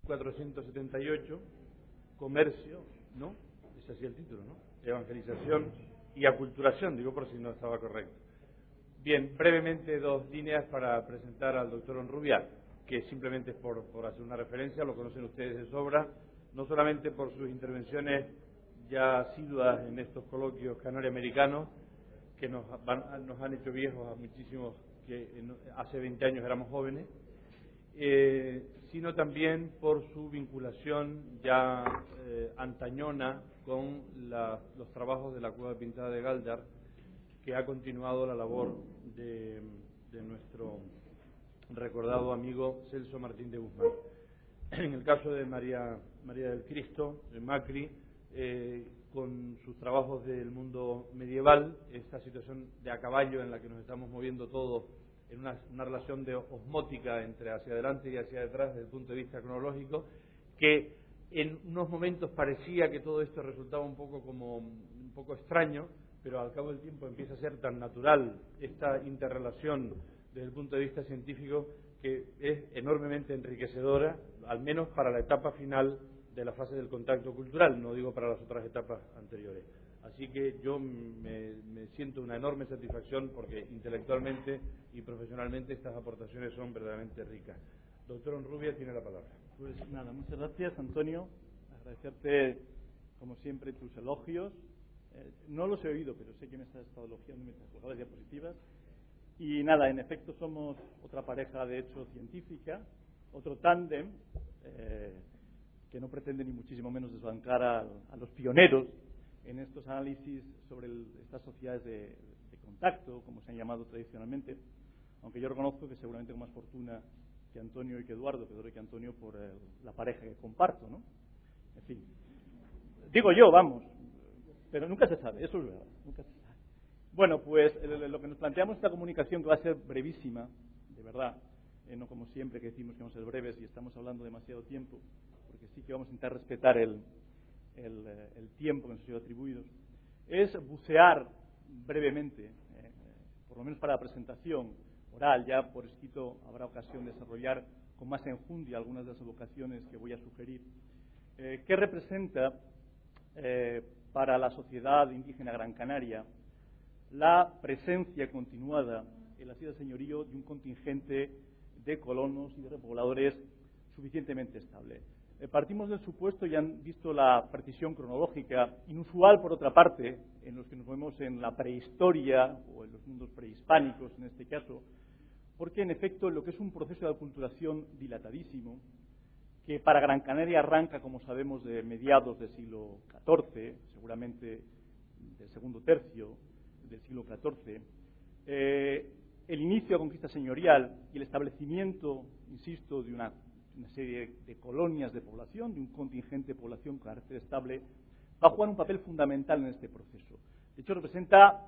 1478, comercio, ¿no? Ese así el título, ¿no? Evangelización y aculturación, digo por si no estaba correcto. Bien, brevemente dos líneas para presentar al doctor Honrubia, que simplemente es por hacer una referencia, lo conocen ustedes de sobra, no solamente por sus intervenciones ya asiduas en estos coloquios canario-americanos, que nos han hecho viejos a muchísimos que hace 20 años éramos jóvenes, sino también por su vinculación ya antañona con los trabajos de la Cueva Pintada de Gáldar, que ha continuado la labor de nuestro recordado amigo Celso Martín de Guzmán. En el caso de María del Cristo, de Macri, con sus trabajos del mundo medieval, esta situación de a caballo en la que nos estamos moviendo todos, en una relación de osmótica entre hacia adelante y hacia detrás desde el punto de vista cronológico, que en unos momentos parecía que todo esto resultaba un poco extraño, pero al cabo del tiempo empieza a ser tan natural esta interrelación desde el punto de vista científico que es enormemente enriquecedora, al menos para la etapa final de la fase del contacto cultural, no digo para las otras etapas anteriores. Así que yo me siento una enorme satisfacción porque intelectualmente y profesionalmente estas aportaciones son verdaderamente ricas. Doctor Honrubia tiene la palabra. Pues nada, muchas gracias, Antonio. Agradecerte, como siempre, tus elogios. No los he oído, pero sé que me has estado elogiando mientras colgaba las diapositivas. Y nada, en efecto somos otra pareja de hecho científica, otro tándem que no pretende ni muchísimo menos desbancar a los pioneros en estos análisis sobre estas sociedades de contacto, como se han llamado tradicionalmente, aunque yo reconozco que seguramente con más fortuna que Antonio y que Eduardo que Antonio por la pareja que comparto, ¿no? En fin, digo yo, vamos, pero nunca se sabe, eso es verdad, nunca se sabe. Bueno, pues lo que nos planteamos esta comunicación, que va a ser brevísima, de verdad, no como siempre que decimos que vamos a ser breves y estamos hablando demasiado tiempo, porque sí que vamos a intentar respetar el tiempo que nos ha sido atribuido, es bucear brevemente, por lo menos para la presentación oral, ya por escrito habrá ocasión de desarrollar con más enjundia algunas de las evocaciones que voy a sugerir, qué representa para la sociedad indígena Gran Canaria la presencia continuada en las islas Señorío de un contingente de colonos y de repobladores suficientemente estable. Partimos del supuesto, y han visto la precisión cronológica, inusual por otra parte, en los que nos movemos en la prehistoria, o en los mundos prehispánicos en este caso, porque en efecto lo que es un proceso de aculturación dilatadísimo, que para Gran Canaria arranca, como sabemos, de mediados del siglo XIV, seguramente del segundo tercio del siglo XIV, el inicio de la conquista señorial y el establecimiento, insisto, de una serie de colonias de población, de un contingente de población con carácter estable, va a jugar un papel fundamental en este proceso. De hecho, representa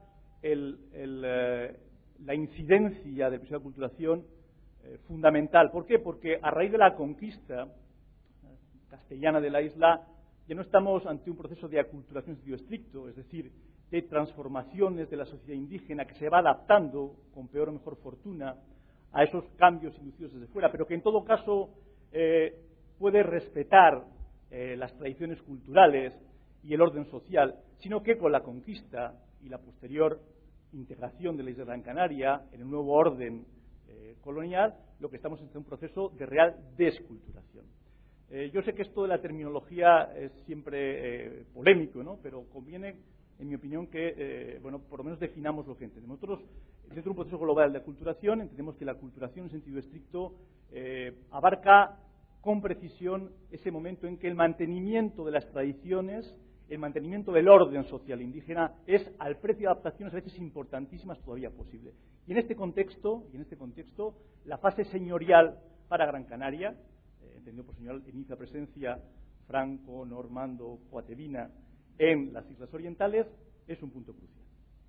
la incidencia del proceso de aculturación fundamental. ¿Por qué? Porque a raíz de la conquista castellana de la isla ya no estamos ante un proceso de aculturación en sentido estricto, es decir, de transformaciones de la sociedad indígena que se va adaptando, con peor o mejor fortuna, a esos cambios inducidos desde fuera, pero que en todo caso puede respetar las tradiciones culturales y el orden social, sino que con la conquista y la posterior integración de la isla de Gran Canaria en el nuevo orden colonial, lo que estamos ante un proceso de real desculturación. Yo sé que esto de la terminología es siempre polémico, ¿no? Pero conviene, en mi opinión, que por lo menos definamos lo que entendemos. Nosotros, dentro de un proceso global de aculturación, entendemos que la aculturación en sentido estricto abarca con precisión ese momento en que el mantenimiento de las tradiciones, el mantenimiento del orden social indígena es al precio de adaptaciones a veces importantísimas todavía posible. Y en este contexto, la fase señorial para Gran Canaria, entendido por señorial el inicio de presencia franco, normando, coatevina en las islas orientales, es un punto crucial.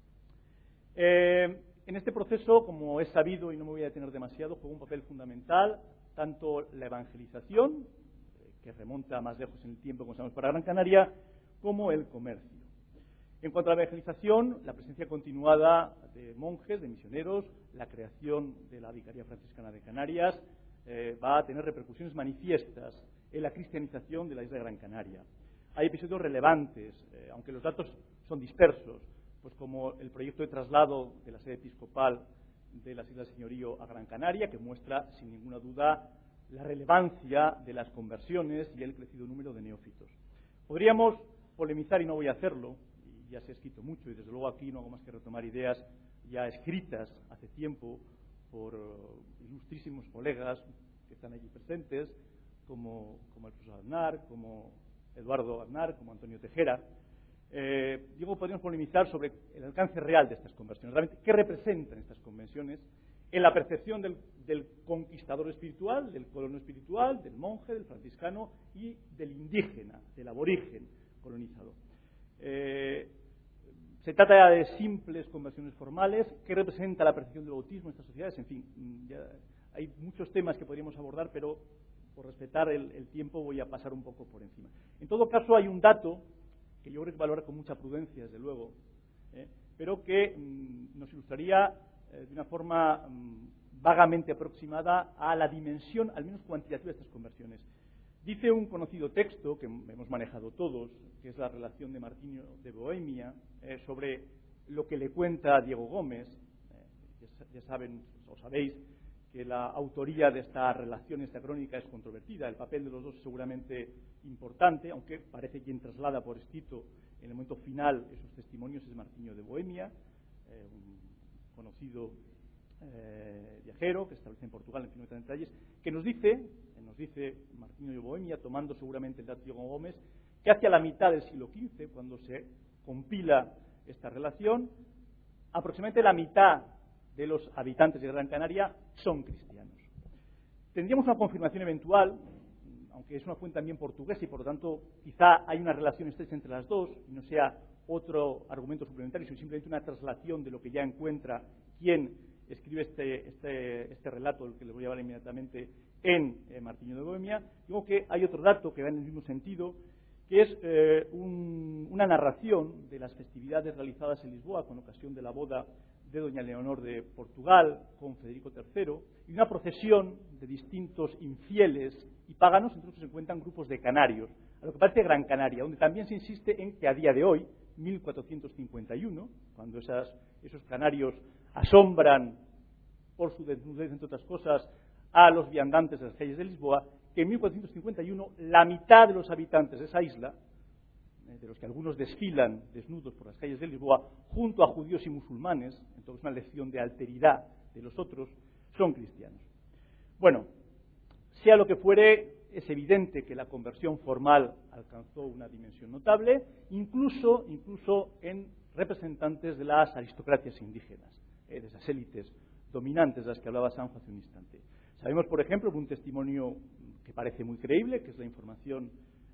En este proceso, como es sabido y no me voy a detener demasiado, juega un papel fundamental tanto la evangelización, que remonta más lejos en el tiempo, como sabemos, para Gran Canaria, como el comercio. En cuanto a la evangelización, la presencia continuada de monjes, de misioneros, la creación de la Vicaría Franciscana de Canarias, va a tener repercusiones manifiestas en la cristianización de la isla de Gran Canaria. Hay episodios relevantes, aunque los datos son dispersos, pues como el proyecto de traslado de la sede episcopal de las Islas Señorío a Gran Canaria, que muestra sin ninguna duda la relevancia de las conversiones y el crecido número de neófitos. Podríamos polemizar, y no voy a hacerlo, y ya se ha escrito mucho, y desde luego aquí no hago más que retomar ideas ya escritas hace tiempo por ilustrísimos colegas que están allí presentes, como el profesor Aznar, como Eduardo Aznar, como Antonio Tejera. Digo, podríamos polemizar sobre el alcance real de estas conversiones, realmente qué representan estas conversiones en la percepción del conquistador espiritual, del colono espiritual, del monje, del franciscano y del indígena, del aborigen colonizador. Se trata ya de simples conversiones formales. ¿Qué representa la percepción del bautismo en estas sociedades? En fin, ya hay muchos temas que podríamos abordar, pero por respetar el tiempo voy a pasar un poco por encima. En todo caso, hay un dato que yo creo que valorar con mucha prudencia, desde luego, pero que nos ilustraría de una forma vagamente aproximada a la dimensión, al menos cuantitativa, de estas conversiones. Dice un conocido texto, que hemos manejado todos, que es la relación de Martinho de Bohemia, sobre lo que le cuenta Diego Gómez. Ya saben, o sabéis, que la autoría de esta relación, esta crónica, es controvertida. El papel de los dos es seguramente importante, aunque parece quien traslada por escrito en el momento final esos testimonios es Martinho de Bohemia, un conocido viajero que establece en Portugal, en fin, no detalles, que nos dice Martinho de Bohemia, tomando seguramente el dato de Diego Gómez, que hacia la mitad del siglo XV, cuando se compila esta relación, aproximadamente la mitad de los habitantes de Gran Canaria son cristianos. Tendríamos una confirmación eventual, aunque es una fuente también portuguesa y por lo tanto quizá hay una relación estrecha entre las dos y no sea otro argumento suplementario, sino simplemente una traslación de lo que ya encuentra quien escribe este relato, el que le voy a hablar inmediatamente, en Martinho de Bohemia. Digo que hay otro dato que va en el mismo sentido, que es una narración de las festividades realizadas en Lisboa con ocasión de la boda de doña Leonor de Portugal con Federico III, y una procesión de distintos infieles y paganos, entre los que se encuentran grupos de canarios, a lo que parece Gran Canaria, donde también se insiste en que a día de hoy, 1451, cuando esos canarios asombran por su desnudez, entre otras cosas, a los viandantes de las calles de Lisboa, que en 1451 la mitad de los habitantes de esa isla, de los que algunos desfilan desnudos por las calles de Lisboa, junto a judíos y musulmanes, entonces una lección de alteridad de los otros, son cristianos. Bueno, sea lo que fuere, es evidente que la conversión formal alcanzó una dimensión notable, incluso en representantes de las aristocracias indígenas, de esas élites dominantes de las que hablaba Sanjo hace un instante. Sabemos, por ejemplo, de un testimonio que parece muy creíble, que es la información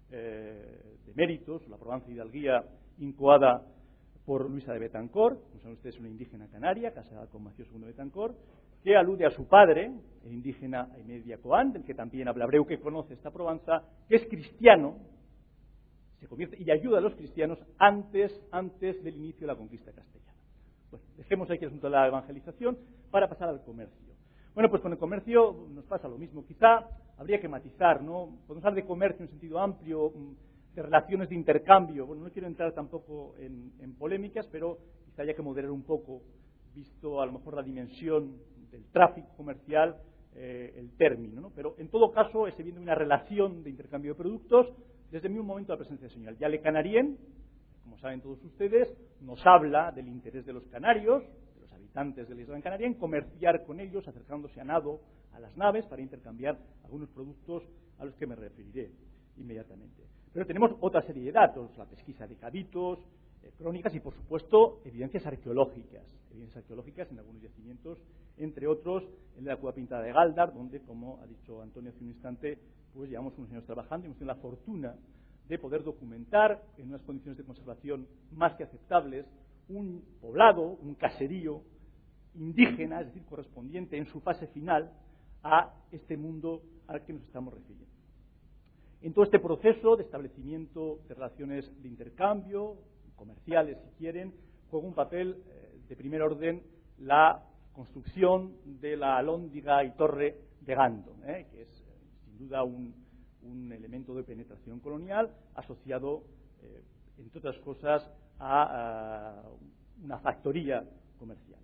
de méritos, la Provenza Hidalguía incoada por Luisa de Betancor, como saben ustedes, una indígena canaria, casada con Macías II de Betancor, que alude a su padre, el indígena Emedia Coán, del que también habla Abreu, que conoce esta Provenza, que es cristiano, se convierte y ayuda a los cristianos antes del inicio de la conquista castellana. Bueno, dejemos aquí el asunto de la evangelización para pasar al comercio. Bueno, pues con el comercio nos pasa lo mismo. Quizá habría que matizar, ¿no? Podemos hablar de comercio en un sentido amplio, de relaciones de intercambio. Bueno, no quiero entrar tampoco en polémicas, pero quizá haya que moderar un poco, visto a lo mejor la dimensión del tráfico comercial, el término, ¿no? Pero en todo caso es evidente una relación de intercambio de productos desde el mismo momento de la presencia señorial. Ya Le Canarien, como saben todos ustedes, nos habla del interés de los canarios, habitantes de la isla de Gran Canaria, en comerciar con ellos, acercándose a nado a las naves para intercambiar algunos productos a los que me referiré inmediatamente. Pero tenemos otra serie de datos, la pesquisa de cabitos, crónicas y, por supuesto, evidencias arqueológicas en algunos yacimientos, entre otros en la Cueva Pintada de Gáldar, donde, como ha dicho Antonio hace un instante, pues llevamos unos años trabajando y hemos tenido la fortuna de poder documentar en unas condiciones de conservación más que aceptables un poblado, un caserío indígena, es decir, correspondiente en su fase final a este mundo al que nos estamos refiriendo. En todo este proceso de establecimiento de relaciones de intercambio, comerciales si quieren, juega un papel de primer orden la construcción de la alhóndiga y torre despegando, que es sin duda un elemento de penetración colonial asociado, entre otras cosas, a una factoría comercial.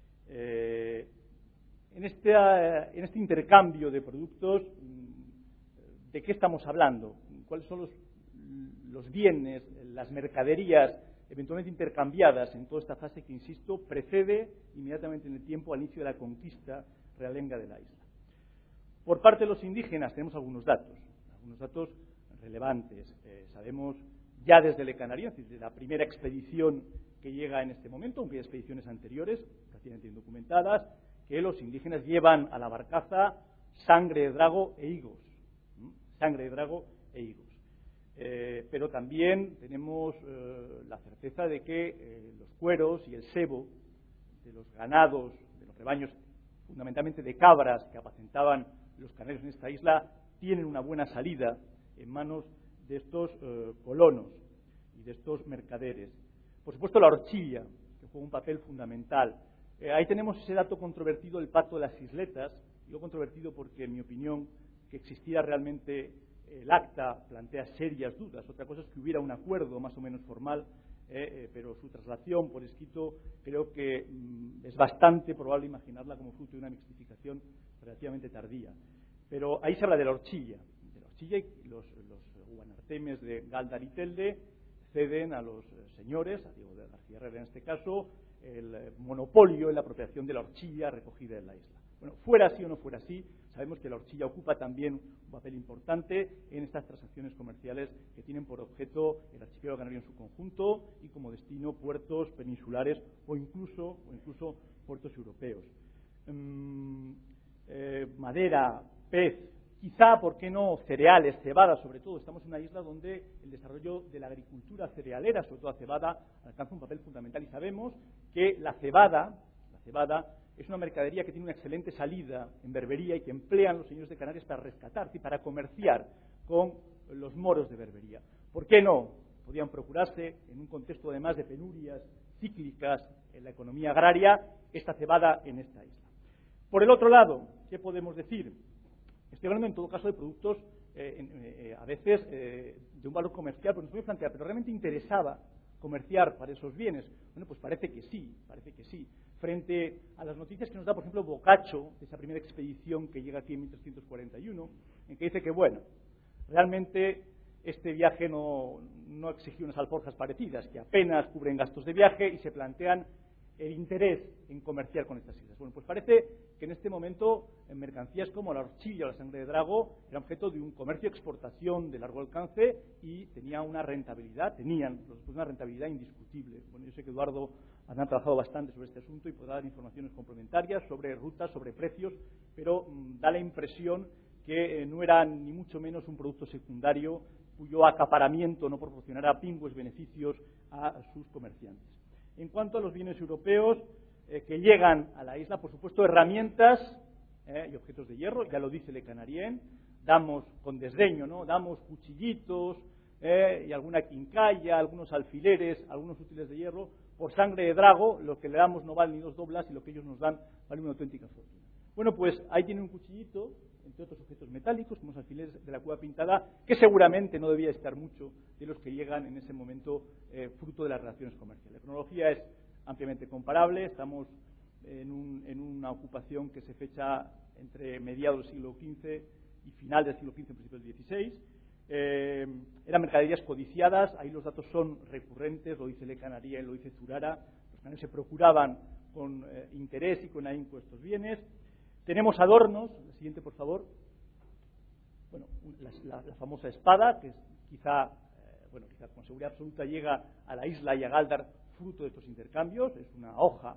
En este intercambio de productos, ¿de qué estamos hablando? ¿Cuáles son los bienes, las mercaderías eventualmente intercambiadas en toda esta fase que, insisto, precede inmediatamente en el tiempo al inicio de la conquista realenga de la isla? Por parte de los indígenas tenemos algunos datos relevantes. Sabemos ya desde Le Canarien, desde la primera expedición que llega en este momento, aunque hay expediciones anteriores, prácticamente documentadas, que los indígenas llevan a la barcaza sangre de drago e higos. Sangre de drago e higos. Pero también tenemos la certeza de que los cueros y el sebo de los ganados, de los rebaños, fundamentalmente de cabras que apacentaban los canarios en esta isla, tienen una buena salida en manos de estos colonos y de estos mercaderes. Por supuesto, la horchilla, que juega un papel fundamental. Ahí tenemos ese dato controvertido, el Pacto de las Isletas. Digo controvertido porque, en mi opinión, que existiera realmente el acta plantea serias dudas. Otra cosa es que hubiera un acuerdo más o menos formal, pero su traslación por escrito creo que es bastante probable imaginarla como fruto de una mixtificación relativamente tardía. Pero ahí se habla de la horchilla. Y los guanartemes de Galdar y Telde ceden a los señores, a Diego de García Herrera en este caso, el monopolio en la apropiación de la horchilla recogida en la isla. Bueno, fuera así o no fuera así, sabemos que la horchilla ocupa también un papel importante en estas transacciones comerciales que tienen por objeto el archipiélago canario en su conjunto y como destino puertos peninsulares o incluso puertos europeos. Madera, pez, quizá, ¿por qué no?, cereales, cebada, sobre todo. Estamos en una isla donde el desarrollo de la agricultura cerealera, sobre todo la cebada, alcanza un papel fundamental. Y sabemos que la cebada es una mercadería que tiene una excelente salida en Berbería y que emplean los señores de Canarias para rescatar y para comerciar con los moros de Berbería. ¿Por qué no? Podían procurarse, en un contexto además de penurias cíclicas en la economía agraria, esta cebada en esta isla. Por el otro lado, ¿qué podemos decir? Estoy hablando en todo caso de productos a veces de un valor comercial, pero nos voy a plantear, ¿pero realmente interesaba comerciar para esos bienes? Bueno, pues parece que sí. Frente a las noticias que nos da, por ejemplo, Boccaccio, de esa primera expedición que llega aquí en 1341, en que dice que, bueno, realmente este viaje no exigió unas alforjas parecidas, que apenas cubren gastos de viaje y se plantean el interés en comerciar con estas islas. Bueno, pues parece que en este momento en mercancías como la horchilla o la sangre de drago era objeto de un comercio de exportación de largo alcance y tenían una rentabilidad indiscutible. Bueno, yo sé que Eduardo ha trabajado bastante sobre este asunto y podrá dar informaciones complementarias sobre rutas, sobre precios, pero da la impresión que no era ni mucho menos un producto secundario cuyo acaparamiento no proporcionara pingües beneficios a sus comerciantes. En cuanto a los bienes europeos que llegan a la isla, por supuesto, herramientas y objetos de hierro, ya lo dice Le Canarien, damos con desdeño, ¿no? Damos cuchillitos y alguna quincalla, algunos alfileres, algunos útiles de hierro. Por sangre de drago, lo que le damos no vale ni dos doblas y lo que ellos nos dan vale una auténtica fortuna. Bueno, pues ahí tiene un cuchillito, entre otros objetos metálicos, como los alfileres de la cueva pintada, que seguramente no debía estar mucho de los que llegan en ese momento fruto de las relaciones comerciales. La cronología es ampliamente comparable. Estamos en una ocupación que se fecha entre mediados del siglo XV y final del siglo XV, principios del XVI. Eran mercaderías codiciadas, ahí los datos son recurrentes, lo dice Le Canarien, lo dice Zurara. Los canarios se procuraban con interés y con ahínco estos bienes. Tenemos adornos, la siguiente por favor. Bueno, la famosa espada, que es quizá con seguridad absoluta llega a la isla y a Galdar fruto de estos intercambios. Es una hoja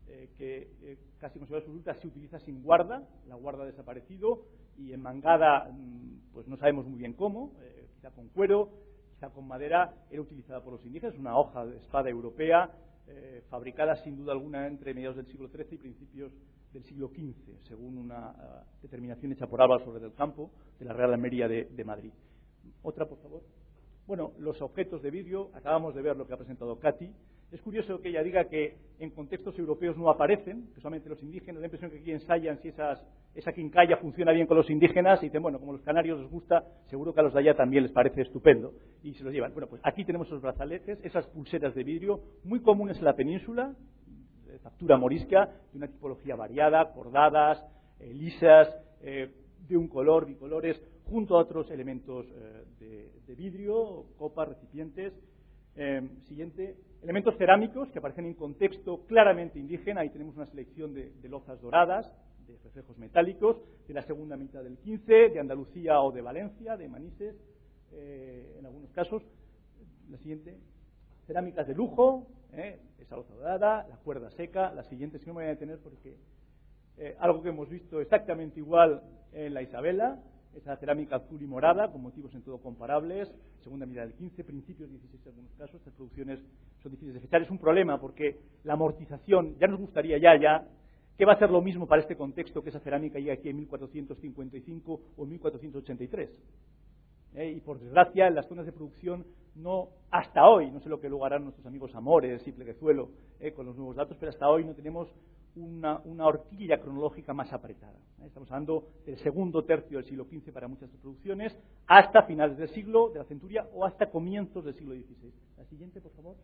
que casi con seguridad absoluta se utiliza sin guarda, la guarda ha desaparecido y enmangada, pues no sabemos muy bien cómo, quizá con cuero, quizá con madera, era utilizada por los indígenas. Es una hoja de espada europea, fabricada sin duda alguna entre mediados del siglo XIII y principios del siglo XV, según una determinación hecha por Álvaro Soler del Campo, de la Real Almería de Madrid. Otra, por favor. Bueno, los objetos de vidrio, acabamos de ver lo que ha presentado Katy. Es curioso que ella diga que en contextos europeos no aparecen, que solamente los indígenas. Da la impresión que aquí ensayan si esas esa quincalla funciona bien con los indígenas y dicen, bueno, como a los canarios les gusta, seguro que a los de allá también les parece estupendo y se los llevan. Bueno, pues aquí tenemos esos brazaletes, esas pulseras de vidrio muy comunes en la península, de factura morisca, de una tipología variada, cordadas, lisas, de un color, bicolores, junto a otros elementos de vidrio, copas, recipientes. Siguiente, elementos cerámicos que aparecen en contexto claramente indígena. Ahí tenemos una selección de lozas doradas, de reflejos metálicos, de la segunda mitad del 15, de Andalucía o de Valencia, de Manises, en algunos casos. La siguiente, cerámicas de lujo, esa loza dorada, la cuerda seca. La siguiente, si no me voy a detener porque algo que hemos visto exactamente igual en la Isabela, esa cerámica azul y morada, con motivos en todo comparables, segunda mitad del 15, principios del 16 en algunos casos. Estas producciones son difíciles de fechar. Es un problema porque la amortización, ya nos gustaría ya, que va a ser lo mismo para este contexto que esa cerámica llega aquí en 1455 o en 1483. Y por desgracia, en las zonas de producción, no hasta hoy, no sé lo que luego harán nuestros amigos Amores y Pleguezuelo con los nuevos datos, pero hasta hoy no tenemos una horquilla cronológica más apretada. Estamos hablando del segundo tercio del siglo XV para muchas producciones, hasta finales del siglo, de la centuria, o hasta comienzos del siglo XVI. La siguiente, por favor.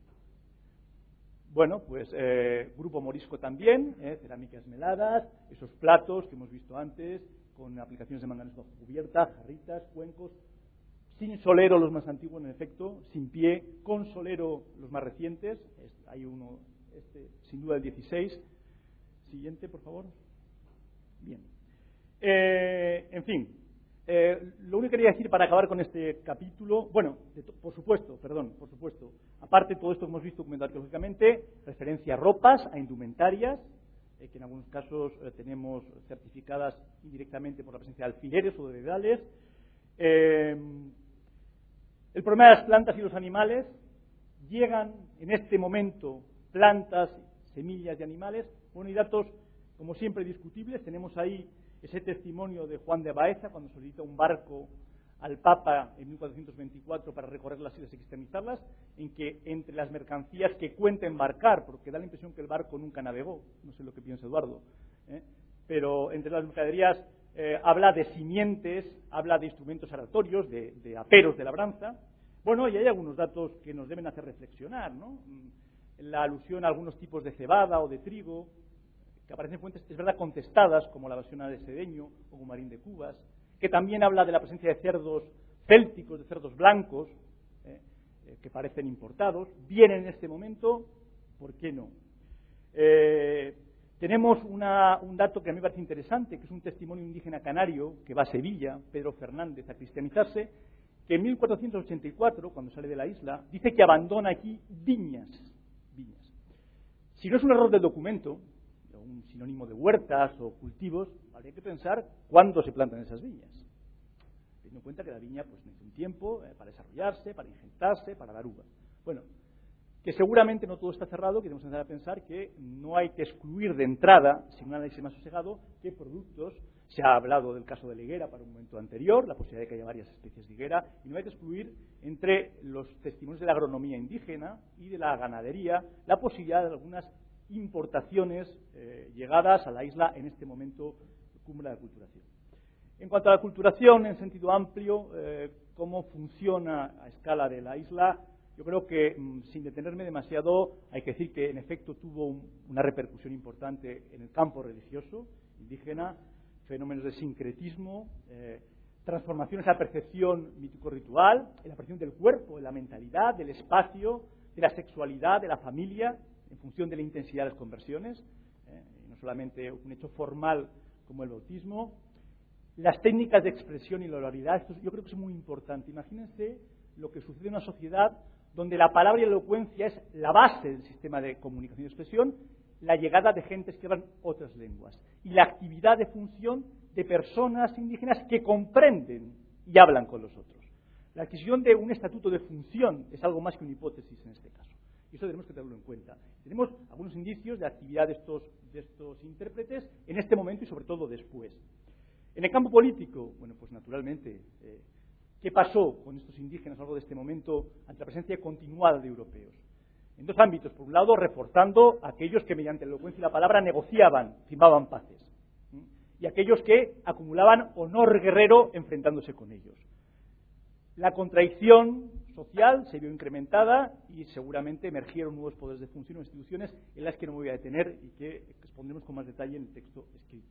Bueno, pues grupo morisco también, cerámicas meladas, esos platos que hemos visto antes, con aplicaciones de manganeso bajo cubierta, jarritas, cuencos, sin solero los más antiguos, en efecto, sin pie, con solero los más recientes. Hay uno, sin duda el 16. Siguiente, por favor. Bien. En fin, lo único que quería decir para acabar con este capítulo, bueno, por supuesto, aparte de todo esto que hemos visto documentado arqueológicamente, referencia a ropas, a indumentarias, que en algunos casos tenemos certificadas indirectamente por la presencia de alfileres o de dedales. El problema de las plantas y los animales. Llegan en este momento plantas, semillas de animales. Bueno, y datos, como siempre, discutibles. Tenemos ahí ese testimonio de Juan de Baeza, cuando solicita un barco al Papa en 1424 para recorrer las islas y cristianizarlas, en que entre las mercancías que cuenta embarcar, porque da la impresión que el barco nunca navegó, no sé lo que piensa Eduardo, pero entre las mercaderías habla de simientes, habla de instrumentos aratorios, de aperos de labranza. Bueno, y hay algunos datos que nos deben hacer reflexionar, ¿no? La alusión a algunos tipos de cebada o de trigo, que aparecen en fuentes, es verdad, contestadas, como la versión de Sedeño o Gumarín de Cubas, que también habla de la presencia de cerdos célticos, de cerdos blancos, que parecen importados. Vienen en este momento, ¿por qué no? Tenemos un dato que a mí me parece interesante, que es un testimonio indígena canario que va a Sevilla, Pedro Fernández, a cristianizarse, que en 1484, cuando sale de la isla, dice que abandona aquí viñas. Si no es un error del documento, un sinónimo de huertas o cultivos, habría que pensar cuándo se plantan esas viñas. Teniendo en cuenta que la viña pues necesita un tiempo para desarrollarse, para injertarse, para dar uvas. Bueno, que seguramente no todo está cerrado, que debemos empezar a pensar que no hay que excluir de entrada, sin un análisis más sosegado, qué productos. Se ha hablado del caso de la higuera para un momento anterior, la posibilidad de que haya varias especies de higuera, y no hay que excluir entre los testimonios de la agronomía indígena y de la ganadería la posibilidad de algunas importaciones llegadas a la isla en este momento cumbre de la aculturación. En cuanto a la aculturación en sentido amplio, cómo funciona a escala de la isla, yo creo que, sin detenerme demasiado, hay que decir que en efecto tuvo una repercusión importante en el campo religioso indígena, fenómenos de sincretismo, transformaciones a la percepción mítico-ritual, en la percepción del cuerpo, de la mentalidad, del espacio, de la sexualidad, de la familia, en función de la intensidad de las conversiones, no solamente un hecho formal como el bautismo. Las técnicas de expresión y la oralidad, esto yo creo que es muy importante. Imagínense lo que sucede en una sociedad donde la palabra y la elocuencia es la base del sistema de comunicación y expresión, la llegada de gentes que hablan otras lenguas y la actividad de función de personas indígenas que comprenden y hablan con los otros. La adquisición de un estatuto de función es algo más que una hipótesis en este caso. Y eso tenemos que tenerlo en cuenta. Tenemos algunos indicios de actividad de estos intérpretes en este momento y sobre todo después. En el campo político, bueno, pues naturalmente, ¿qué pasó con estos indígenas a lo largo de este momento ante la presencia continuada de europeos? En dos ámbitos. Por un lado, reforzando a aquellos que mediante la elocuencia y la palabra negociaban, firmaban paces. y aquellos que acumulaban honor guerrero enfrentándose con ellos. La contradicción social se vio incrementada y seguramente emergieron nuevos poderes de función o instituciones en las que no me voy a detener y que expondremos con más detalle en el texto escrito.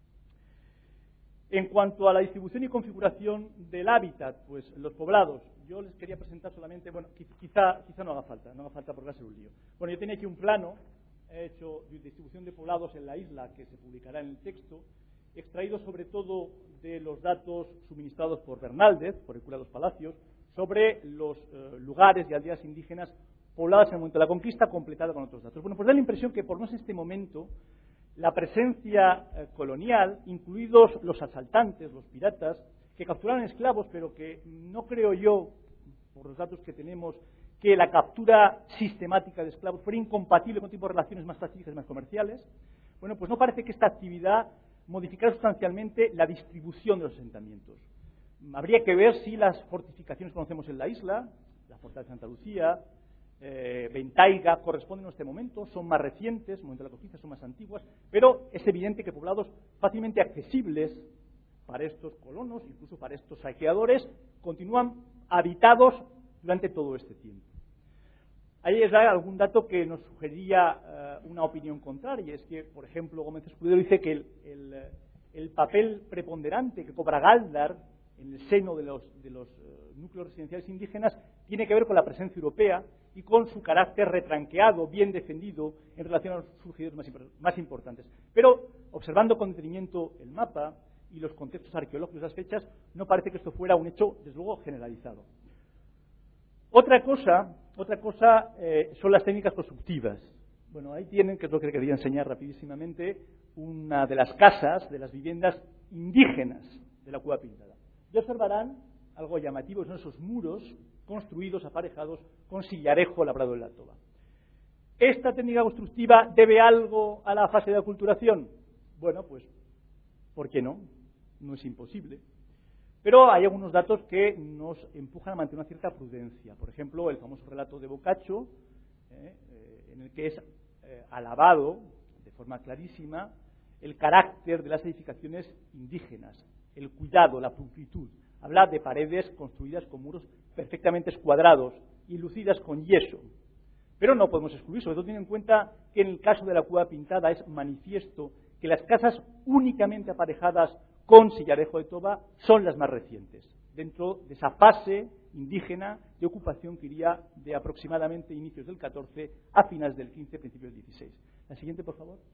En cuanto a la distribución y configuración del hábitat, pues los poblados, yo les quería presentar solamente, bueno, quizá no haga falta porque va a ser un lío. Bueno, yo tenía aquí un plano hecho de distribución de poblados en la isla que se publicará en el texto, extraído sobre todo de los datos suministrados por Bernaldez, por el cura de los Palacios, sobre los lugares y aldeas indígenas pobladas en el momento de la conquista, completada con otros datos. Bueno, pues da la impresión que por lo menos en este momento la presencia colonial, incluidos los asaltantes, los piratas, que capturaron esclavos, pero que no creo yo, por los datos que tenemos, que la captura sistemática de esclavos fuera incompatible con tipo de relaciones más pacíficas y más comerciales. Bueno, pues no parece que esta actividad modificara sustancialmente la distribución de los asentamientos. Habría que ver si las fortificaciones que conocemos en la isla, la Fortaleza de Santa Lucía, Ventaiga, corresponden a este momento, son más recientes, el momento de la conquista son más antiguas, pero es evidente que poblados fácilmente accesibles para estos colonos, incluso para estos saqueadores, continúan habitados durante todo este tiempo. Ahí les da algún dato que nos sugeriría una opinión contraria, y es que, por ejemplo, Gómez Escudero dice que el papel preponderante que cobra Gáldar en el seno de los núcleos residenciales indígenas tiene que ver con la presencia europea y con su carácter retranqueado, bien defendido en relación a los surgidores más importantes. Pero, observando con detenimiento el mapa y los contextos arqueológicos de las fechas, no parece que esto fuera un hecho, desde luego, generalizado. Otra cosa son las técnicas constructivas. Bueno, ahí tienen, que es lo que quería enseñar rapidísimamente, una de las casas, de las viviendas indígenas de la Cueva Pintada. Y observarán algo llamativo, son esos muros construidos, aparejados, con sillarejo labrado en la toba. ¿Esta técnica constructiva debe algo a la fase de aculturación? Bueno, pues, ¿por qué no? No es imposible. Pero hay algunos datos que nos empujan a mantener una cierta prudencia. Por ejemplo, el famoso relato de Boccaccio, en el que es alabado de forma clarísima el carácter de las edificaciones indígenas, el cuidado, la pulcritud. Habla de paredes construidas con muros perfectamente escuadrados y lucidas con yeso. Pero no podemos excluir, sobre todo teniendo en cuenta que en el caso de la Cueva Pintada es manifiesto que las casas únicamente aparejadas con sillarejo de toba son las más recientes, dentro de esa fase indígena de ocupación que iría de aproximadamente inicios del 14 a finales del 15, principios del 16. La siguiente, por favor.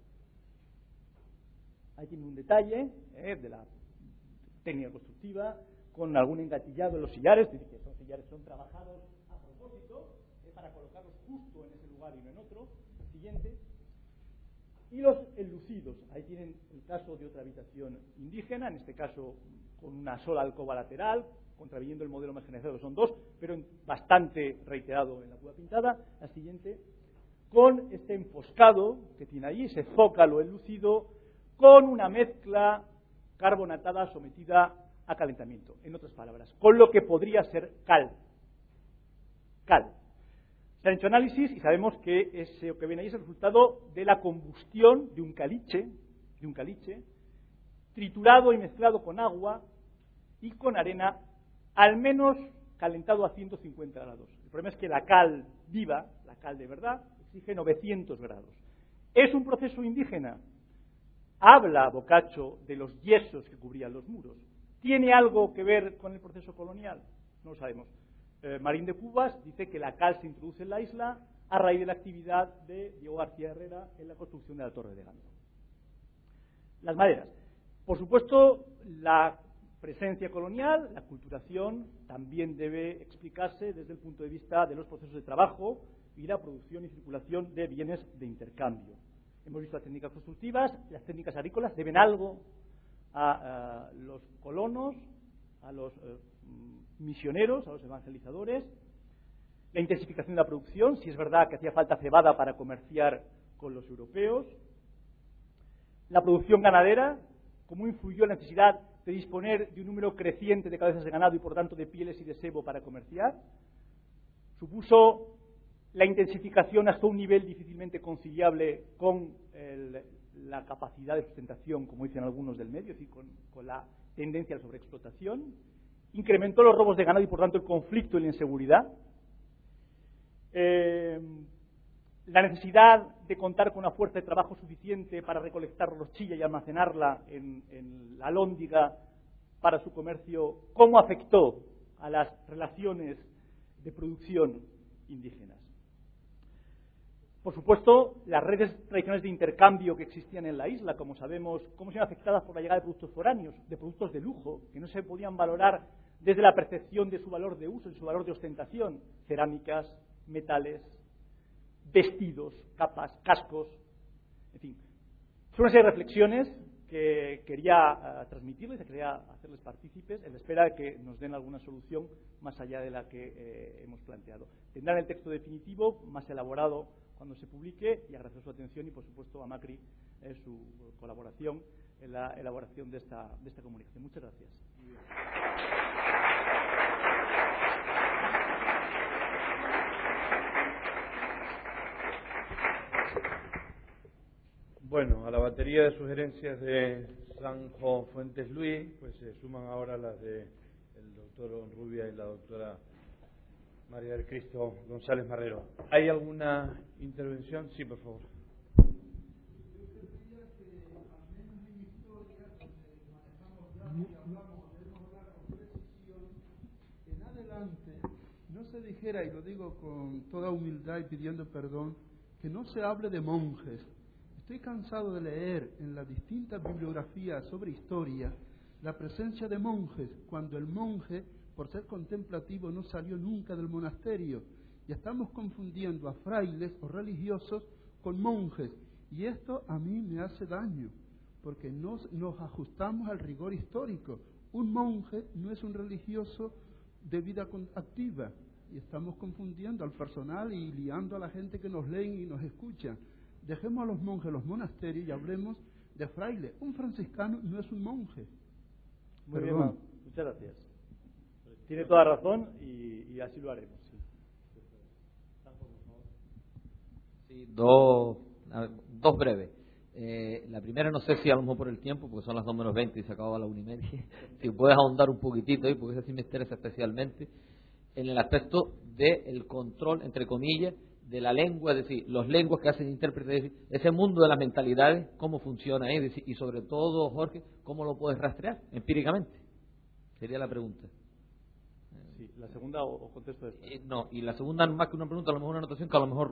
Ahí tiene un detalle de la técnica constructiva, con algún engatillado en los sillares, dice que esos sillares son trabajados a propósito, para colocarlos justo en ese lugar y no en otro. Siguiente. Y los enlucidos, ahí tienen el caso de otra habitación indígena, en este caso con una sola alcoba lateral, contraviniendo el modelo más generalizado, son dos, pero bastante reiterado en la Cueva Pintada. La siguiente, con este enfoscado que tiene ahí, ese zócalo enlucido, con una mezcla carbonatada sometida a calentamiento, en otras palabras, con lo que podría ser cal. Se han hecho análisis y sabemos que ese que ven ahí es el resultado de la combustión de un caliche, triturado y mezclado con agua y con arena, al menos calentado a 150 grados. El problema es que la cal viva, la cal de verdad, exige 900 grados. ¿Es un proceso indígena? Habla Boccaccio de los yesos que cubrían los muros. ¿Tiene algo que ver con el proceso colonial? No lo sabemos. Marín de Cubas dice que la cal se introduce en la isla a raíz de la actividad de Diego García Herrera en la construcción de la Torre de Gando. Las maderas. Por supuesto, la presencia colonial, la culturación, también debe explicarse desde el punto de vista de los procesos de trabajo y la producción y circulación de bienes de intercambio. Hemos visto las técnicas constructivas, las técnicas agrícolas deben algo a los colonos, a los misioneros, a los evangelizadores, la intensificación de la producción, si es verdad que hacía falta cebada para comerciar con los europeos, la producción ganadera, cómo influyó la necesidad de disponer de un número creciente de cabezas de ganado y por tanto de pieles y de sebo para comerciar, supuso la intensificación hasta un nivel difícilmente conciliable con la capacidad de sustentación, como dicen algunos, del medio, es decir, con la tendencia a la sobreexplotación, incrementó los robos de ganado y por tanto el conflicto y la inseguridad, la necesidad de contar con una fuerza de trabajo suficiente para recolectar la horchilla y almacenarla en la alhóndiga para su comercio, cómo afectó a las relaciones de producción indígenas. Por supuesto, las redes tradicionales de intercambio que existían en la isla, como sabemos, cómo se ven afectadas por la llegada de productos foráneos, de productos de lujo, que no se podían valorar desde la percepción de su valor de uso, de su valor de ostentación, cerámicas, metales, vestidos, capas, cascos, en fin. Son una serie de reflexiones que quería transmitirles, que quería hacerles partícipes, en espera de que nos den alguna solución más allá de la que hemos planteado. Tendrán el texto definitivo, más elaborado, cuando se publique, y agradecer su atención y, por supuesto, a Macri su colaboración en la elaboración de esta comunicación. Muchas gracias. Bueno, a la batería de sugerencias de Sanjo Fuentes Luis, pues se suman ahora las de el doctor Rubia y la doctora María del Cristo González Marrero. ¿Hay alguna intervención? Sí, por favor. En adelante no se dijera, y lo digo con toda humildad y pidiendo perdón, que no se hable de monjes. Estoy cansado de leer en las distintas bibliografías sobre historia la presencia de monjes, cuando el monje, por ser contemplativo, no salió nunca del monasterio. Y estamos confundiendo a frailes o religiosos con monjes. Y esto a mí me hace daño, porque nos ajustamos al rigor histórico. Un monje no es un religioso de vida activa. Y estamos confundiendo al personal y liando a la gente que nos leen y nos escucha. Dejemos a los monjes los monasterios y hablemos de fraile. Un franciscano no es un monje. Muy bien, muchas gracias. Tiene toda razón y así lo haremos. Sí, dos breves. La primera, no sé si a lo mejor por el tiempo, porque son las 2:20 y se acababa la 1:30. Si puedes ahondar un poquitito ahí, porque eso sí me interesa especialmente, en el aspecto del control, entre comillas, de la lengua, es decir, los lenguas que hacen intérpretes, es decir, ese mundo de las mentalidades, cómo funciona ahí, es decir, y sobre todo, Jorge, cómo lo puedes rastrear empíricamente. Sería la pregunta. Sí, la segunda o contesto después. No, y la segunda, más que una pregunta, a lo mejor una anotación que a lo mejor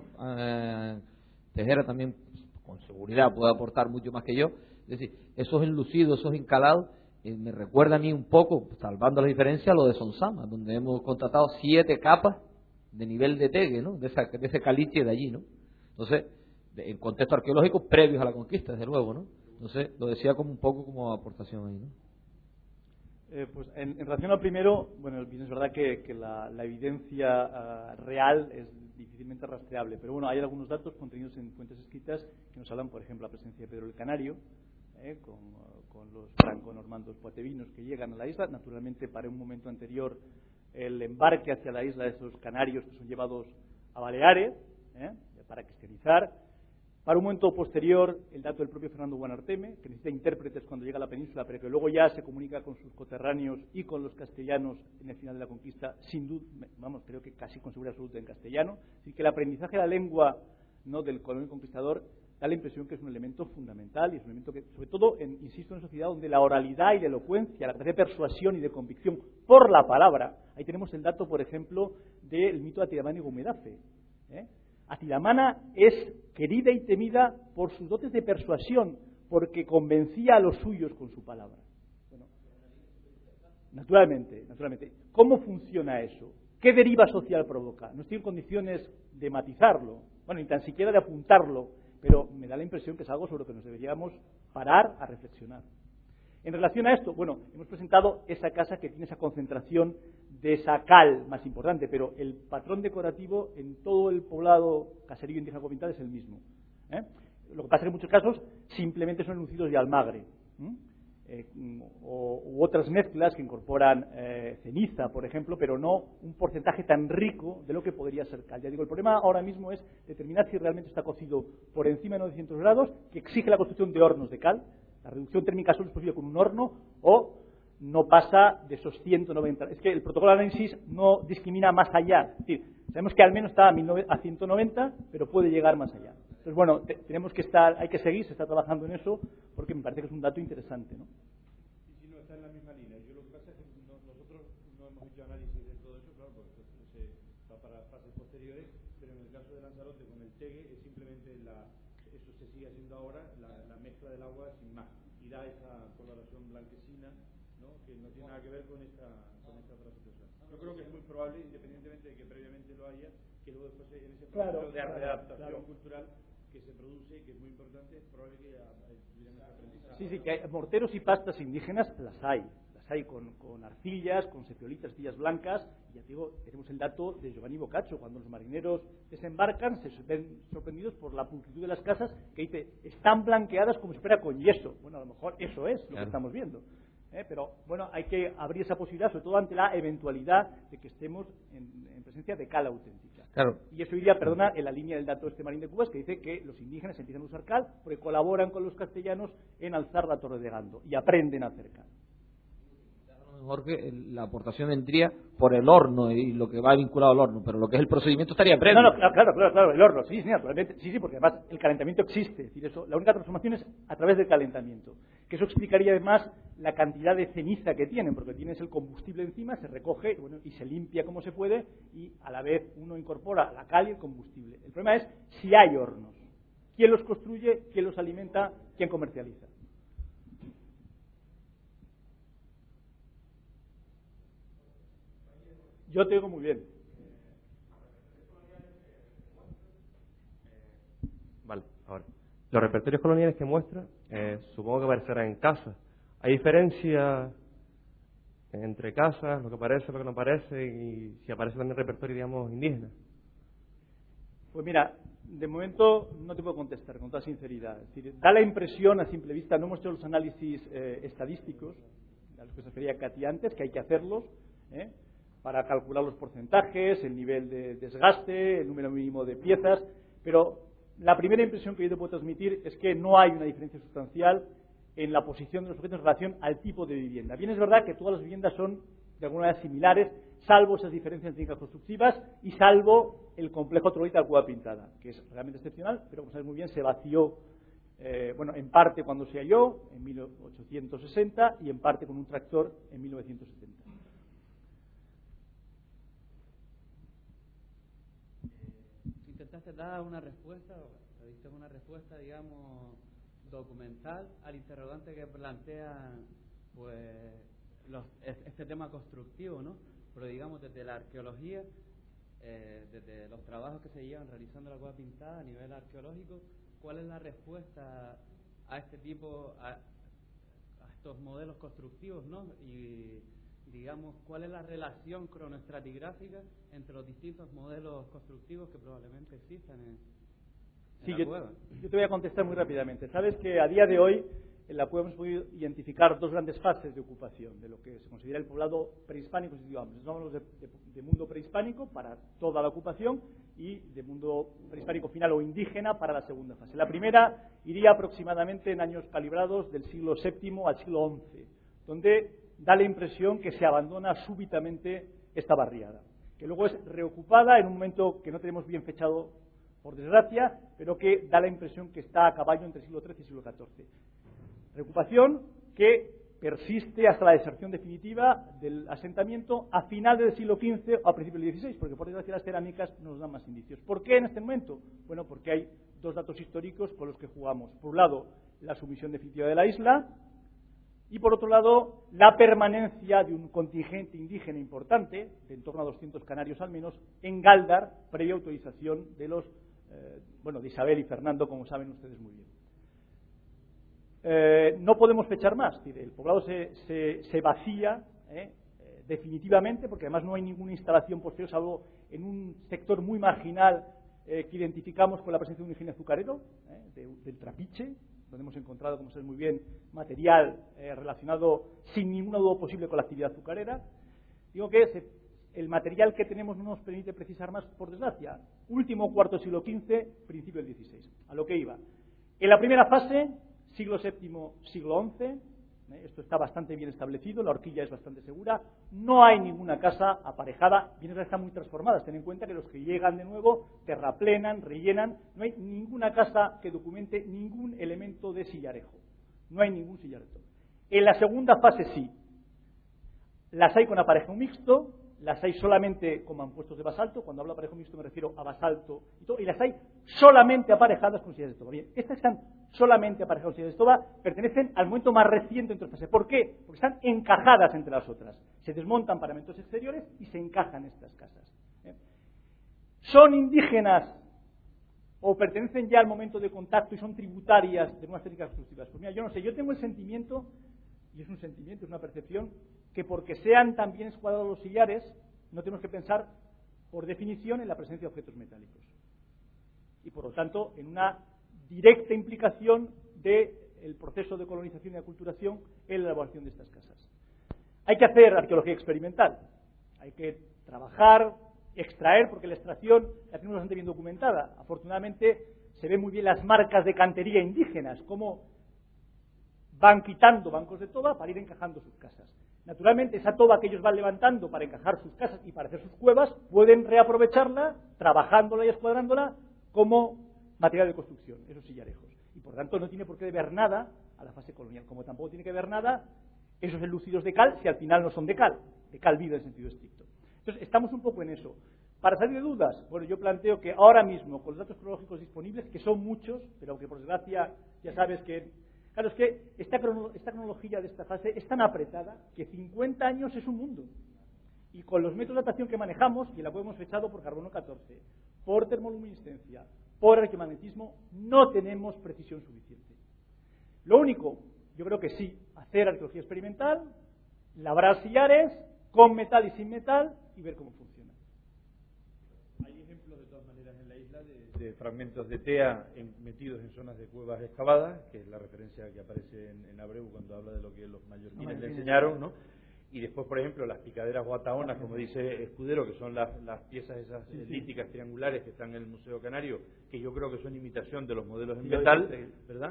Tejera también, con seguridad, puede aportar mucho más que yo. Es decir, esos enlucidos, esos encalados, me recuerda a mí un poco, salvando la diferencia, a lo de Sonsama, donde hemos contratado 7 capas de nivel de Tegue, ¿no? De ese caliche de allí, ¿no? Entonces, en contexto arqueológico, previos a la conquista, desde luego, ¿no? Entonces, lo decía como un poco como aportación ahí, ¿no? Pues en relación al primero, bueno, es verdad que la evidencia real es difícilmente rastreable, pero bueno, hay algunos datos contenidos en fuentes escritas que nos hablan, por ejemplo, la presencia de Pedro el Canario, con los franco-normandos poitevinos que llegan a la isla. Naturalmente, para un momento anterior, el embarque hacia la isla de esos canarios que son llevados a Baleares para cristianizar. Para un momento posterior, el dato del propio Fernando Buonarteme, que necesita intérpretes cuando llega a la península, pero que luego ya se comunica con sus coterráneos y con los castellanos en el final de la conquista, sin duda, vamos, creo que casi con seguridad absoluta en castellano. Así que el aprendizaje de la lengua, ¿no?, del colonial conquistador da la impresión que es un elemento fundamental y es un elemento que, sobre todo, insisto, en una sociedad donde la oralidad y la elocuencia, la capacidad de persuasión y de convicción por la palabra. Ahí tenemos el dato, por ejemplo, del mito de Atilamana y Gumedafe. Atilamana es querida y temida por sus dotes de persuasión, porque convencía a los suyos con su palabra. Bueno, naturalmente. ¿Cómo funciona eso? ¿Qué deriva social provoca? No estoy en condiciones de matizarlo, bueno, ni tan siquiera de apuntarlo, pero me da la impresión que es algo sobre lo que nos deberíamos parar a reflexionar. En relación a esto, bueno, hemos presentado esa casa que tiene esa concentración de esa cal más importante, pero el patrón decorativo en todo el poblado caserío indígena covental es el mismo. Lo que pasa es que en muchos casos simplemente son enunciados de almagre. u otras mezclas que incorporan ceniza, por ejemplo, pero no un porcentaje tan rico de lo que podría ser cal. Ya digo, el problema ahora mismo es determinar si realmente está cocido por encima de 900 grados, que exige la construcción de hornos de cal. La reducción térmica solo es posible con un horno, o no pasa de esos 190. Es que el protocolo de análisis no discrimina más allá. Es decir, sabemos que al menos está a 190, pero puede llegar más allá. Entonces, bueno, tenemos que hay que seguir, se está trabajando en eso, porque me parece que es un dato interesante, ¿no? Sí, no, está en la misma línea. Yo lo que pasa es que nosotros no hemos hecho análisis de todo eso, claro, porque se va para fases posteriores, pero en el caso de Lanzarote con el TEGE es simplemente eso se sigue haciendo ahora, la mezcla del agua sin más, y da esa coloración blanquecina, ¿no? Que no tiene nada que ver con esta otra situación. Yo creo que es muy probable, independientemente de que previamente lo haya, que luego después en ese proceso de adaptación cultural que se produce, que es muy importante, es probable que tuvieran ese aprendizaje. Sí, que hay morteros y pastas indígenas las hay con arcillas, con sepiolitas, arcillas blancas. Y ya digo, tenemos el dato de Giovanni Boccaccio, cuando los marineros desembarcan, se ven sorprendidos por la pulcritud de las casas, que dice, están blanqueadas como si fuera con yeso. Bueno, a lo mejor eso es lo que estamos viendo. Pero bueno, hay que abrir esa posibilidad, sobre todo ante la eventualidad de que estemos en presencia de cal auténtica. Claro. Y eso iría, perdona, en la línea del dato Marín de Cubas, que dice que los indígenas empiezan a usar cal porque colaboran con los castellanos en alzar la Torre de Gando y aprenden a hacer cal. Mejor que la aportación vendría por el horno y lo que va vinculado al horno, pero lo que es el procedimiento estaría previo. No, claro, el horno, sí, naturalmente, sí, porque además el calentamiento existe, es decir, eso, la única transformación es a través del calentamiento, que eso explicaría además la cantidad de ceniza que tienen, porque tienes el combustible encima, se recoge bueno, y se limpia como se puede, y a la vez uno incorpora la cal y el combustible. El problema es si hay hornos, quién los construye, quién los alimenta, quién comercializa. Yo te digo muy bien. Vale, ahora. Los repertorios coloniales que muestra, supongo que aparecerán en casa. ¿Hay diferencia entre casas, lo que aparece, lo que no aparece, y si aparece también repertorio, digamos, indígena? Pues mira, de momento no te puedo contestar con toda sinceridad. Es decir, da la impresión a simple vista, no hemos hecho los análisis estadísticos, a los que se refería Katy antes, que hay que hacerlos, para calcular los porcentajes, el nivel de desgaste, el número mínimo de piezas, pero la primera impresión que yo te puedo transmitir es que no hay una diferencia sustancial en la posición de los objetos en relación al tipo de vivienda. Bien, es verdad que todas las viviendas son de alguna manera similares, salvo esas diferencias técnicas constructivas y salvo el complejo troglodita de Cueva Pintada, que es realmente excepcional, pero como sabes muy bien se vació, en parte cuando se halló, en 1860, y en parte con un tractor en 1970. Intentaste dar una respuesta, diste una respuesta, digamos, documental al interrogante que plantea, pues, este tema constructivo, ¿no? Pero digamos, desde la arqueología, desde los trabajos que se llevan realizando la Cueva Pintada a nivel arqueológico, ¿cuál es la respuesta a este tipo, a estos modelos constructivos, ¿no? Y digamos, ¿cuál es la relación cronoestratigráfica entre los distintos modelos constructivos que probablemente existan en la cueva? Yo te voy a contestar muy rápidamente. Sabes que a día de hoy en la cueva hemos podido identificar dos grandes fases de ocupación de lo que se considera el poblado prehispánico, digamos. Hablamos de mundo prehispánico para toda la ocupación y de mundo prehispánico final o indígena para la segunda fase. La primera iría aproximadamente en años calibrados del siglo VII al siglo XI, donde da la impresión que se abandona súbitamente esta barriada, que luego es reocupada en un momento que no tenemos bien fechado, por desgracia, pero que da la impresión que está a caballo entre el siglo XIII y el siglo XIV. Reocupación que persiste hasta la deserción definitiva del asentamiento a finales del siglo XV o a principios del XVI, porque por desgracia las cerámicas nos dan más indicios. ¿Por qué en este momento? Bueno, porque hay dos datos históricos con los que jugamos. Por un lado, la sumisión definitiva de la isla, y por otro lado, la permanencia de un contingente indígena importante, de en torno a 200 canarios al menos, en Gáldar, previa autorización de de Isabel y Fernando, como saben ustedes muy bien. No podemos fechar más, el poblado se vacía definitivamente, porque además no hay ninguna instalación posterior, salvo en un sector muy marginal que identificamos con la presencia de un ingenio azucarero, del Trapiche, donde hemos encontrado, como sabes muy bien, material relacionado sin ninguna duda posible con la actividad azucarera. Digo que el material que tenemos no nos permite precisar más, por desgracia. Último cuarto siglo XV, principio del XVI. A lo que iba. En la primera fase, siglo VII, siglo XI, esto está bastante bien establecido, la horquilla es bastante segura, no hay ninguna casa aparejada, bienes están muy transformadas, ten en cuenta que los que llegan de nuevo terraplenan, rellenan, no hay ninguna casa que documente ningún elemento de sillarejo, no hay ningún sillarejo. En la segunda fase sí, las hay con aparejo mixto, las hay solamente con mampuestos de basalto, cuando hablo de aparejo mixto me refiero a basalto y todo, y las hay solamente aparejadas con sillas de estoba. Bien, estas están solamente aparejadas con sillas de estoba, pertenecen al momento más reciente entre fases. ¿Por qué? Porque están encajadas entre las otras. Se desmontan paramentos exteriores y se encajan estas casas. ¿Son indígenas o pertenecen ya al momento de contacto y son tributarias de nuevas técnicas constructivas? Pues mira, yo no sé, yo tengo el sentimiento, y es un sentimiento, es una percepción, que porque sean tan bien escuadrados los sillares, no tenemos que pensar, por definición, en la presencia de objetos metálicos. Y, por lo tanto, en una directa implicación del proceso de colonización y aculturación en la elaboración de estas casas. Hay que hacer arqueología experimental. Hay que trabajar, extraer, porque la extracción la tenemos bastante bien documentada. Afortunadamente, se ven muy bien las marcas de cantería indígenas, cómo van quitando bancos de toba para ir encajando sus casas. Naturalmente, esa toba que ellos van levantando para encajar sus casas y para hacer sus cuevas, pueden reaprovecharla, trabajándola y escuadrándola como material de construcción, esos sillarejos. Y por tanto no tiene por qué deber nada a la fase colonial, como tampoco tiene que ver nada esos enlucidos de cal, si al final no son de cal viva en sentido estricto. Entonces, estamos un poco en eso. Para salir de dudas, bueno, yo planteo que ahora mismo, con los datos cronológicos disponibles, que son muchos, pero que por desgracia ya sabes que... Claro, es que esta cronología de esta fase es tan apretada que 50 años es un mundo. Y con los métodos de datación que manejamos, y la que hemos fechado por carbono 14, por termoluminiscencia, por arqueomagnetismo, no tenemos precisión suficiente. Lo único, yo creo que sí, hacer arqueología experimental, labrar sillares, con metal y sin metal, y ver cómo funciona. Hay ejemplos, de todas maneras, en la isla de fragmentos de tea metidos en zonas de cuevas excavadas, que es la referencia que aparece en Abreu cuando habla de lo que los mallorquines le enseñaron, ¿no? Y después, por ejemplo, las picaderas guataonas, como dice Escudero, que son las piezas esas líticas triangulares que están en el Museo Canario, que yo creo que son imitación de los modelos en metal, ¿verdad?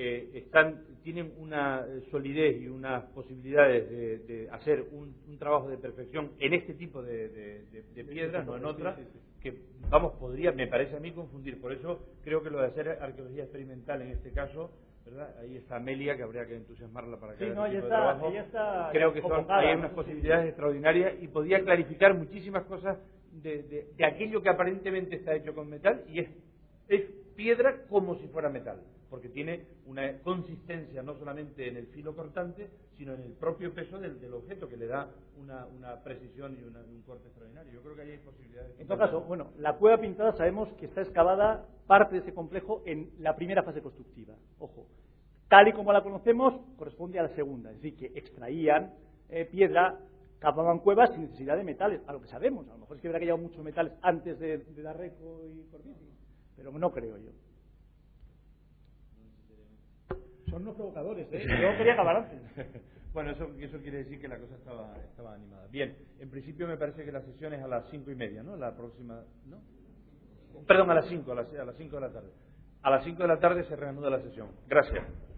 Tienen una solidez y unas posibilidades de hacer un trabajo de perfección en este tipo de piedras, no en otras, que, vamos, me parece a mí confundir. Por eso creo que lo de hacer arqueología experimental en este caso, ¿verdad? Ahí está Amelia, que habría que entusiasmarla para que haga este tipo de trabajo. Creo que hay unas posibilidades extraordinarias y podría clarificar muchísimas cosas de aquello que aparentemente está hecho con metal y es piedra como si fuera metal, porque tiene una consistencia no solamente en el filo cortante, sino en el propio peso del objeto, que le da una precisión y un corte extraordinario. Yo creo que ahí hay posibilidades. En todo caso, bueno, la cueva pintada sabemos que está excavada parte de ese complejo en la primera fase constructiva. Ojo, tal y como la conocemos, corresponde a la segunda, es decir, que extraían piedra, cavaban cuevas sin necesidad de metales, a lo que sabemos. A lo mejor es que habrá que llevar muchos metales antes de Darreco y Corvisi, pero no creo yo. Son unos provocadores, ¿eh? Yo quería acabar antes. Bueno, eso quiere decir que la cosa estaba animada. Bien, en principio me parece que la sesión es a las 5:30, ¿no? La próxima, ¿no? Perdón, a las 5 de la tarde. A las 5 de la tarde se reanuda la sesión. Gracias.